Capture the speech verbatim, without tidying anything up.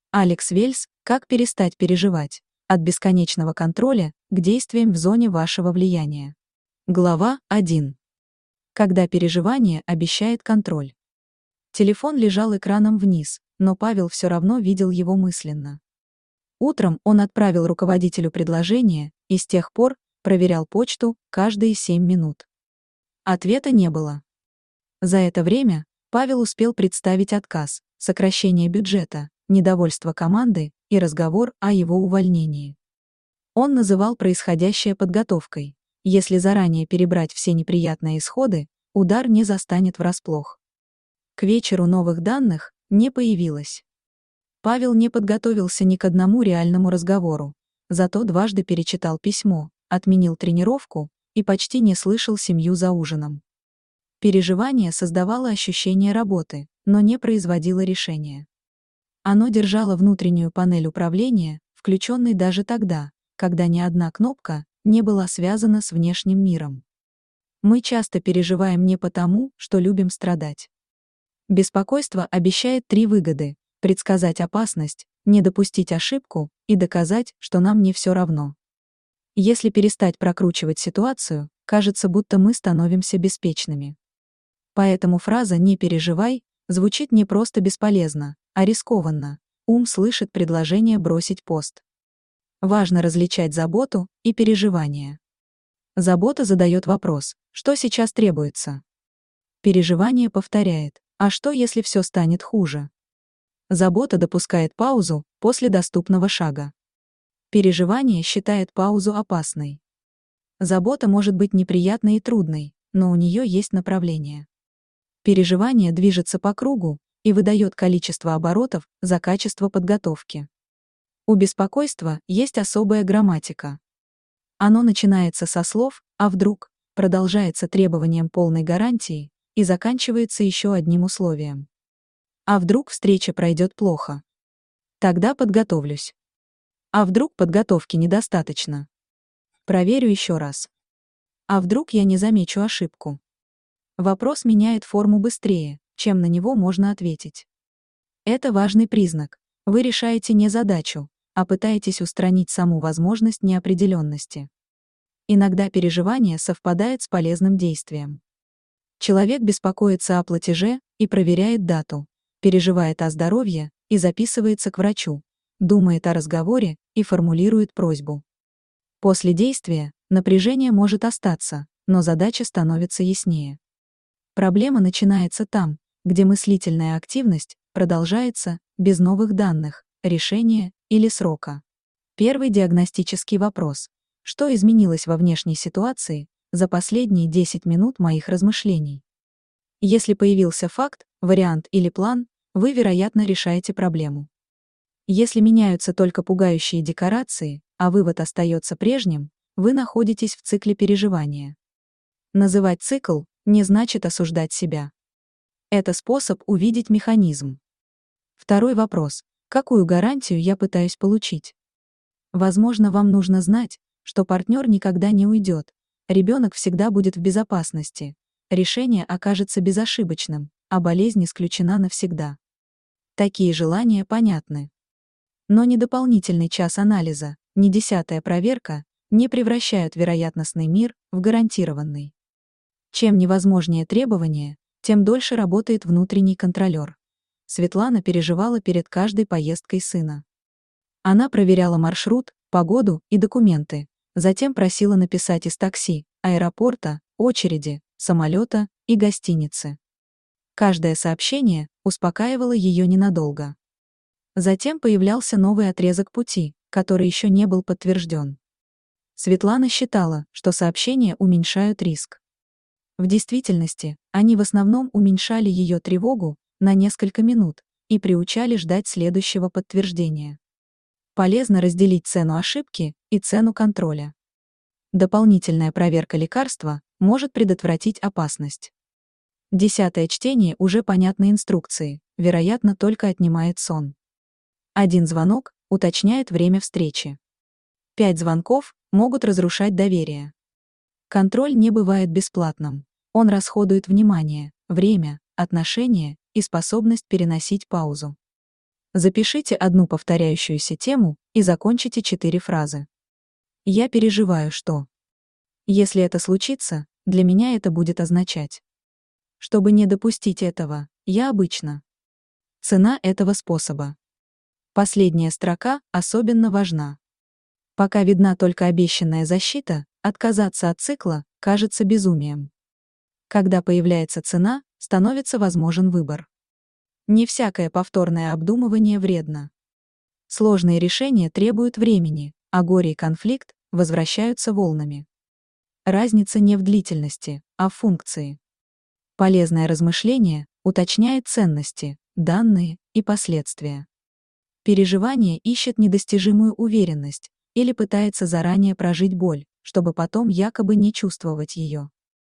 Алекс Вельс «Как перестать переживать. От бесконечного контроля к действиям в зоне вашего влияния». Глава один. Когда переживание обещает контроль. Телефон лежал экраном вниз, но Павел все равно видел его мысленно. Утром он отправил руководителю предложение и с тех пор проверял почту каждые семь минут. Ответа не было. За это время Павел успел представить отказ, сокращение бюджета, недовольство команды и разговор о его увольнении. Он называл происходящее подготовкой. Если заранее перебрать все неприятные исходы, удар не застанет врасплох. К вечеру новых данных не появилось. Павел не подготовился ни к одному реальному разговору, зато дважды перечитал письмо, отменил тренировку и почти не слышал семью за ужином. Переживание создавало ощущение работы, но не производило решения. Оно держало внутреннюю панель управления, включенной даже тогда, когда ни одна кнопка не была связана с внешним миром. Мы часто переживаем не потому, что любим страдать. Беспокойство обещает три выгоды: предсказать опасность, не допустить ошибку и доказать, что нам не все равно. Если перестать прокручивать ситуацию, кажется, будто мы становимся беспечными. Поэтому фраза «не переживай» звучит не просто бесполезно, а рискованно. Ум слышит предложение бросить пост. Важно различать заботу и переживание. Забота задает вопрос: что сейчас требуется? Переживание повторяет: а что, если все станет хуже? Забота допускает паузу после доступного шага. Переживание считает паузу опасной. Забота может быть неприятной и трудной, но у нее есть направление. Переживание движется по кругу и выдает количество оборотов за качество подготовки. У беспокойства есть особая грамматика. Оно начинается со слов «а вдруг», продолжается требованием полной гарантии и заканчивается еще одним условием. А вдруг встреча пройдет плохо? Тогда подготовлюсь. А вдруг подготовки недостаточно? Проверю еще раз. А вдруг я не замечу ошибку? Вопрос меняет форму быстрее, чем на него можно ответить. Это важный признак. Вы решаете не задачу, а пытаетесь устранить саму возможность неопределенности. Иногда переживание совпадает с полезным действием. Человек беспокоится о платеже и проверяет дату, переживает о здоровье и записывается к врачу, думает о разговоре и формулирует просьбу. После действия напряжение может остаться, но задача становится яснее. Проблема начинается там, где мыслительная активность продолжается без новых данных, решения или срока. Первый диагностический вопрос: что изменилось во внешней ситуации за последние десять минут моих размышлений? Если появился факт, вариант или план, вы, вероятно, решаете проблему. Если меняются только пугающие декорации, а вывод остается прежним, вы находитесь в цикле переживания. Называть цикл не значит осуждать себя. Это способ увидеть механизм. Второй вопрос: какую гарантию я пытаюсь получить? Возможно, вам нужно знать, что партнер никогда не уйдет, ребенок всегда будет в безопасности, решение окажется безошибочным, а болезнь исключена навсегда. Такие желания понятны. Но ни дополнительный час анализа, ни десятая проверка не превращают вероятностный мир в гарантированный. Чем невозможнее требование, тем дольше работает внутренний контролер. Светлана переживала перед каждой поездкой сына. Она проверяла маршрут, погоду и документы, затем просила написать из такси, аэропорта, очереди, самолета и гостиницы. Каждое сообщение успокаивало ее ненадолго. Затем появлялся новый отрезок пути, который еще не был подтвержден. Светлана считала, что сообщения уменьшают риск. В действительности, они в основном уменьшали ее тревогу на несколько минут и приучали ждать следующего подтверждения. Полезно разделить цену ошибки и цену контроля. Дополнительная проверка лекарства может предотвратить опасность. Десятое чтение уже понятной инструкции, вероятно, только отнимает сон. Один звонок уточняет время встречи. Пять звонков могут разрушать доверие. Контроль не бывает бесплатным. Он расходует внимание, время, отношения и способность переносить паузу. Запишите одну повторяющуюся тему и закончите четыре фразы. Я переживаю, что. Если это случится, для меня это будет означать. Чтобы не допустить этого, я обычно. Цена этого способа. Последняя строка особенно важна. Пока видна только обещанная защита, отказаться от цикла кажется безумием. Когда появляется цена, становится возможен выбор. Не всякое повторное обдумывание вредно. Сложные решения требуют времени, а горе и конфликт возвращаются волнами. Разница не в длительности, а в функции. Полезное размышление уточняет ценности, данные и последствия. Переживание ищет недостижимую уверенность или пытается заранее прожить боль, чтобы потом якобы не чувствовать ее.